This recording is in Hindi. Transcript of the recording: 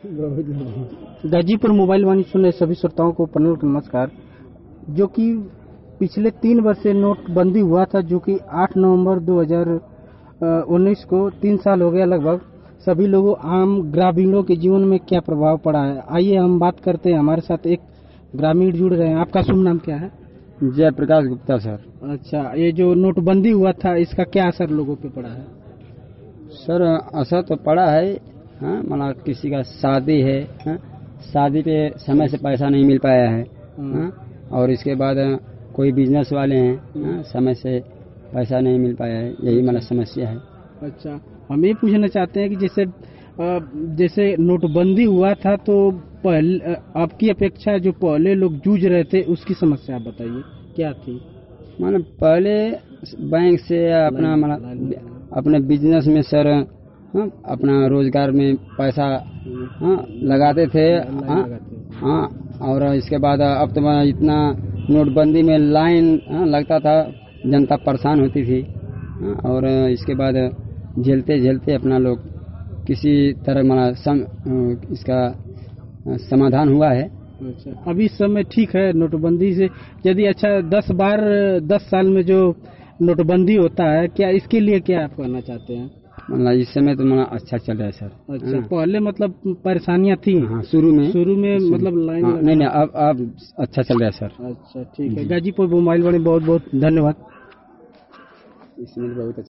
गाजीपुर मोबाइल वाणी सुनने सभी श्रोताओं को प्रणाम नमस्कार। जो कि पिछले 3 वर्ष से नोटबंदी हुआ था, जो कि 8 नवंबर 2019 को 3 साल हो गया लगभग। सभी लोगों आम ग्रामीणों के जीवन में क्या प्रभाव पड़ा है, आइए हम बात करते हैं। हमारे साथ एक ग्रामीण जुड़ रहे हैं। आपका शुभ नाम क्या है? जय प्रकाश गुप्ता सर। अच्छा, ये जो नोटबंदी हुआ था इसका क्या असर लोगों पे पड़ा है? सर असर तो पड़ा है, हाँ, मतलब किसी का शादी है, हाँ, शादी पे समय से पैसा नहीं मिल पाया है, हाँ, और इसके बाद कोई बिजनेस वाले हैं, हाँ, समय से पैसा नहीं मिल पाया है, यही मतलब समस्या है। अच्छा, हम ये पूछना चाहते हैं कि जैसे नोटबंदी हुआ था तो पहले आपकी अपेक्षा जो पहले लोग जूझ रहे थे उसकी समस्या आप बताइए क्या थी? मतलब पहले बैंक से अपना मतलब अपने बिजनेस में सर, हाँ, अपना रोजगार में पैसा, हाँ, लगाते थे, हाँ, और इसके बाद अब तो इतना नोटबंदी में लाइन, हाँ, लगता था, जनता परेशान होती थी, हाँ, और इसके बाद झेलते झेलते अपना लोग किसी तरह मतलब इसका समाधान हुआ है। अच्छा, अभी इस समय ठीक है नोटबंदी से? यदि अच्छा 10 साल में जो नोटबंदी होता है, क्या इसके लिए क्या आप कहना चाहते हैं? मतलब इस समय तो मतलब अच्छा चल रहा है सर। अच्छा, पहले मतलब परेशानियां थी? हाँ, शुरू में मतलब लाइन, हाँ, नहीं अब अच्छा चल रहा है सर। अच्छा, ठीक है। गाजीपुर मोबाइल वाणी बहुत बहुत धन्यवाद। इसमें बहुत अच्छा